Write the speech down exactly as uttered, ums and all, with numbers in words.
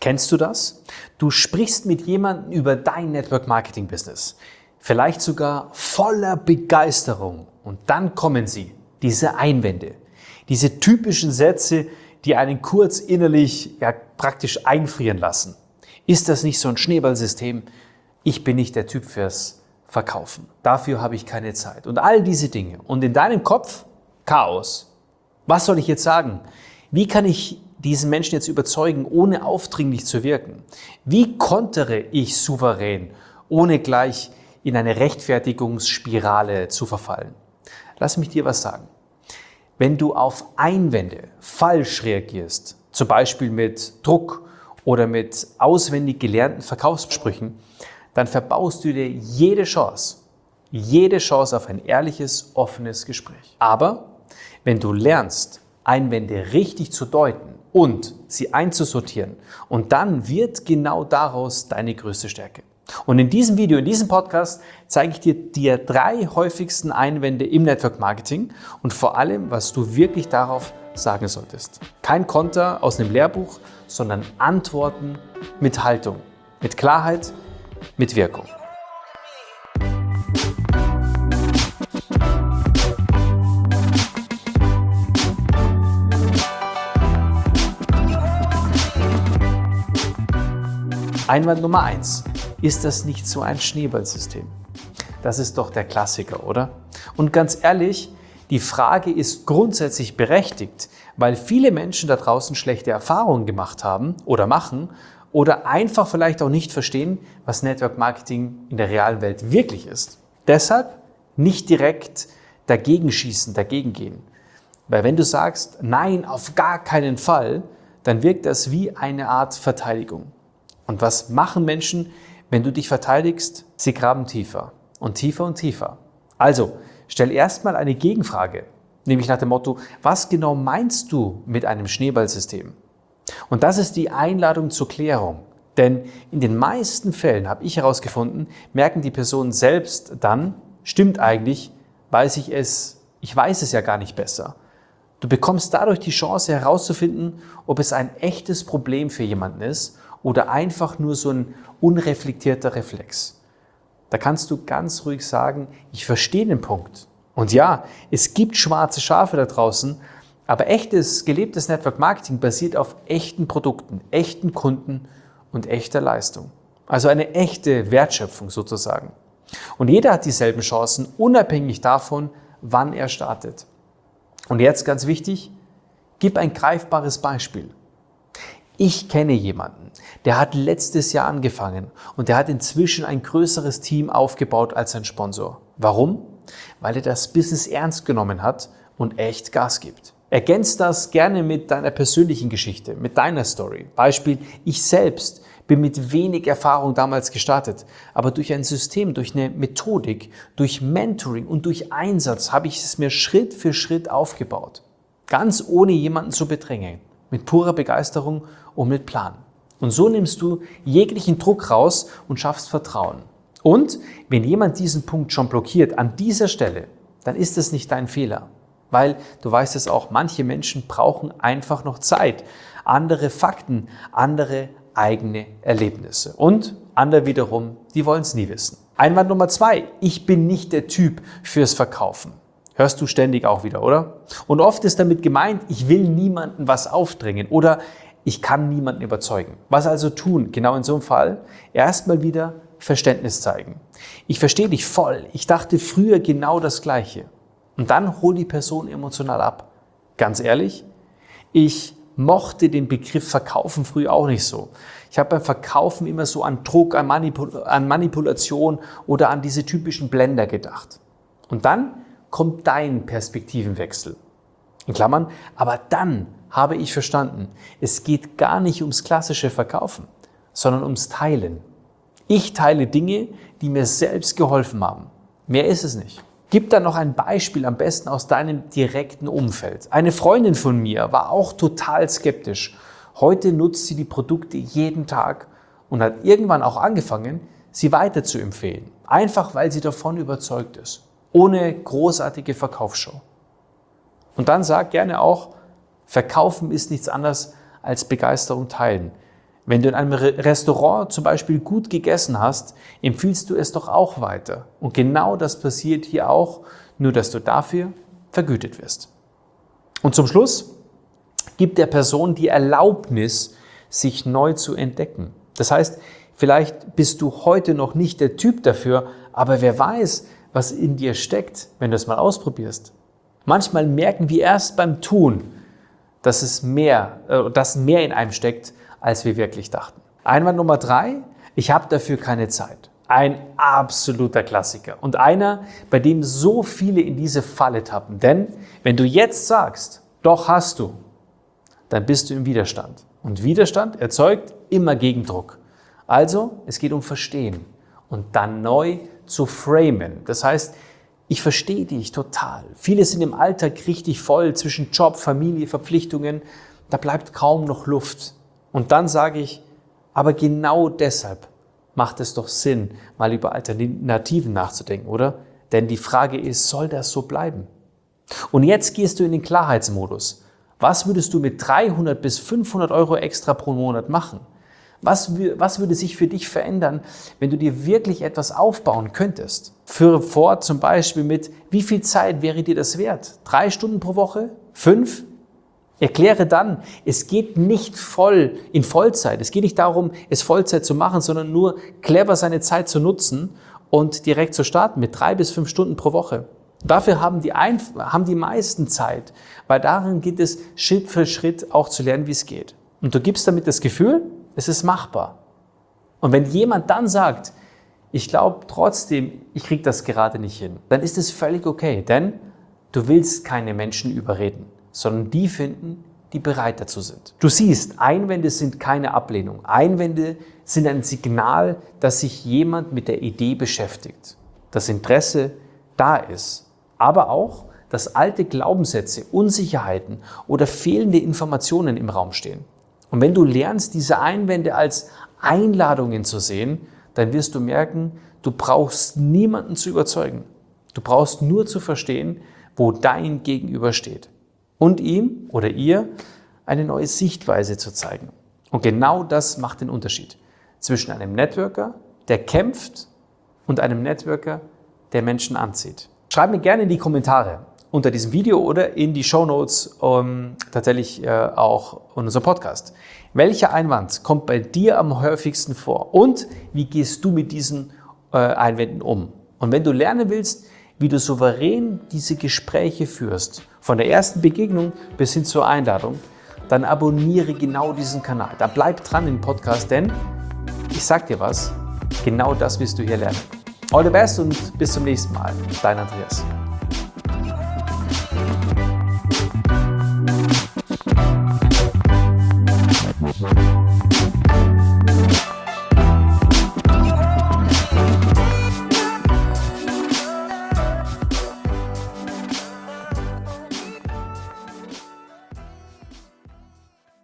Kennst du das? Du sprichst mit jemandem über dein Network-Marketing-Business, vielleicht sogar voller Begeisterung, und dann kommen sie, diese Einwände, diese typischen Sätze, die einen kurz innerlich ja, praktisch einfrieren lassen. Ist das nicht so ein Schneeballsystem? Ich bin nicht der Typ fürs Verkaufen. Dafür habe ich keine Zeit. Und all diese Dinge. Und in deinem Kopf Chaos. Was soll ich jetzt sagen? Wie kann ich diesen Menschen jetzt überzeugen, ohne aufdringlich zu wirken? Wie kontere ich souverän, ohne gleich in eine Rechtfertigungsspirale zu verfallen? Lass mich dir was sagen. Wenn du auf Einwände falsch reagierst, zum Beispiel mit Druck oder mit auswendig gelernten Verkaufssprüchen, dann verbaust du dir jede Chance, jede Chance auf ein ehrliches, offenes Gespräch. Aber wenn du lernst, Einwände richtig zu deuten und sie einzusortieren, und dann wird genau daraus deine größte Stärke. Und in diesem Video, in diesem Podcast zeige ich dir die drei häufigsten Einwände im Network Marketing und vor allem, was du wirklich darauf sagen solltest. Kein Konter aus einem Lehrbuch, sondern Antworten mit Haltung, mit Klarheit, mit Wirkung. Einwand Nummer eins. Ist das nicht so ein Schneeballsystem? Das ist doch der Klassiker, oder? Und ganz ehrlich, die Frage ist grundsätzlich berechtigt, weil viele Menschen da draußen schlechte Erfahrungen gemacht haben oder machen oder einfach vielleicht auch nicht verstehen, was Network Marketing in der realen Welt wirklich ist. Deshalb nicht direkt dagegen schießen, dagegen gehen. Weil wenn du sagst, nein, auf gar keinen Fall, dann wirkt das wie eine Art Verteidigung. Und was machen Menschen, wenn du dich verteidigst? Sie graben tiefer und tiefer und tiefer. Also, stell erstmal eine Gegenfrage, nämlich nach dem Motto, was genau meinst du mit einem Schneeballsystem? Und das ist die Einladung zur Klärung. Denn in den meisten Fällen, habe ich herausgefunden, merken die Personen selbst dann, stimmt eigentlich, weiß ich es, ich weiß es ja gar nicht besser. Du bekommst dadurch die Chance herauszufinden, ob es ein echtes Problem für jemanden ist oder einfach nur so ein unreflektierter Reflex. Da kannst du ganz ruhig sagen, ich verstehe den Punkt. Und ja, es gibt schwarze Schafe da draußen, aber echtes, gelebtes Network Marketing basiert auf echten Produkten, echten Kunden und echter Leistung. Also eine echte Wertschöpfung sozusagen. Und jeder hat dieselben Chancen, unabhängig davon, wann er startet. Und jetzt ganz wichtig, gib ein greifbares Beispiel. Ich kenne jemanden, der hat letztes Jahr angefangen und der hat inzwischen ein größeres Team aufgebaut als sein Sponsor. Warum? Weil er das Business ernst genommen hat und echt Gas gibt. Ergänzt das gerne mit deiner persönlichen Geschichte, mit deiner Story. Beispiel, ich selbst bin mit wenig Erfahrung damals gestartet, aber durch ein System, durch eine Methodik, durch Mentoring und durch Einsatz habe ich es mir Schritt für Schritt aufgebaut. Ganz ohne jemanden zu bedrängen. Mit purer Begeisterung und mit Plan. Und so nimmst du jeglichen Druck raus und schaffst Vertrauen. Und wenn jemand diesen Punkt schon blockiert, an dieser Stelle, dann ist es nicht dein Fehler. Weil, du weißt es auch, manche Menschen brauchen einfach noch Zeit. Andere Fakten, andere eigene Erlebnisse. Und andere wiederum, die wollen es nie wissen. Einwand Nummer zwei, ich bin nicht der Typ fürs Verkaufen. Hörst du ständig auch wieder, oder? Und oft ist damit gemeint, ich will niemandem was aufdrängen oder ich kann niemanden überzeugen. Was also tun? Genau in so einem Fall erstmal wieder Verständnis zeigen. Ich verstehe dich voll. Ich dachte früher genau das Gleiche. Und dann hol die Person emotional ab. Ganz ehrlich, ich mochte den Begriff Verkaufen früher auch nicht so. Ich habe beim Verkaufen immer so an Druck, an, Manipul- an Manipulation oder an diese typischen Blender gedacht. Und dann kommt dein Perspektivenwechsel. In Klammern, aber dann habe ich verstanden, es geht gar nicht ums klassische Verkaufen, sondern ums Teilen. Ich teile Dinge, die mir selbst geholfen haben. Mehr ist es nicht. Gib da noch ein Beispiel, am besten aus deinem direkten Umfeld. Eine Freundin von mir war auch total skeptisch. Heute nutzt sie die Produkte jeden Tag und hat irgendwann auch angefangen, sie weiter zu empfehlen. Einfach, weil sie davon überzeugt ist. Ohne großartige Verkaufsshow. Und dann sag gerne auch, Verkaufen ist nichts anderes als Begeisterung teilen. Wenn du in einem Restaurant zum Beispiel gut gegessen hast, empfiehlst du es doch auch weiter. Und genau das passiert hier auch, nur dass du dafür vergütet wirst. Und zum Schluss, gib der Person die Erlaubnis, sich neu zu entdecken. Das heißt, vielleicht bist du heute noch nicht der Typ dafür, aber wer weiß, was in dir steckt, wenn du es mal ausprobierst. Manchmal merken wir erst beim Tun, dass es mehr, äh, dass mehr in einem steckt, als wir wirklich dachten. Einwand Nummer drei, ich habe dafür keine Zeit. Ein absoluter Klassiker und einer, bei dem so viele in diese Falle tappen. Denn wenn du jetzt sagst, doch hast du, dann bist du im Widerstand. Und Widerstand erzeugt immer Gegendruck. Also, es geht um Verstehen und dann neu zu framen. Das heißt, ich verstehe dich total. Viele sind im Alltag richtig voll zwischen Job, Familie, Verpflichtungen. Da bleibt kaum noch Luft. Und dann sage ich, aber genau deshalb macht es doch Sinn, mal über Alternativen nachzudenken, oder? Denn die Frage ist, soll das so bleiben? Und jetzt gehst du in den Klarheitsmodus. Was würdest du mit dreihundert bis fünfhundert Euro extra pro Monat machen? Was, was würde sich für dich verändern, wenn du dir wirklich etwas aufbauen könntest? Führe fort zum Beispiel mit, wie viel Zeit wäre dir das wert? Drei Stunden pro Woche? Fünf? Erkläre dann, es geht nicht voll in Vollzeit. Es geht nicht darum, es Vollzeit zu machen, sondern nur clever seine Zeit zu nutzen und direkt zu starten mit drei bis fünf Stunden pro Woche. Dafür haben die, Einf- haben die meisten Zeit, weil darin geht es Schritt für Schritt auch zu lernen, wie es geht. Und du gibst damit das Gefühl, es ist machbar. Und wenn jemand dann sagt, ich glaube trotzdem, ich kriege das gerade nicht hin, dann ist es völlig okay, denn du willst keine Menschen überreden, sondern die finden, die bereit dazu sind. Du siehst, Einwände sind keine Ablehnung. Einwände sind ein Signal, dass sich jemand mit der Idee beschäftigt, das Interesse da ist, aber auch, dass alte Glaubenssätze, Unsicherheiten oder fehlende Informationen im Raum stehen. Und wenn du lernst, diese Einwände als Einladungen zu sehen, dann wirst du merken, du brauchst niemanden zu überzeugen. Du brauchst nur zu verstehen, wo dein Gegenüber steht. Und ihm oder ihr eine neue Sichtweise zu zeigen. Und genau das macht den Unterschied zwischen einem Networker, der kämpft, und einem Networker, der Menschen anzieht. Schreib mir gerne in die Kommentare unter diesem Video oder in die Shownotes, um, tatsächlich äh, auch in unserem Podcast. Welcher Einwand kommt bei dir am häufigsten vor und wie gehst du mit diesen äh, Einwänden um? Und wenn du lernen willst, wie du souverän diese Gespräche führst, von der ersten Begegnung bis hin zur Einladung, dann abonniere genau diesen Kanal. Da bleib dran im Podcast, denn ich sag dir was, genau das wirst du hier lernen. All the best und bis zum nächsten Mal. Dein Andreas. We'll be right back.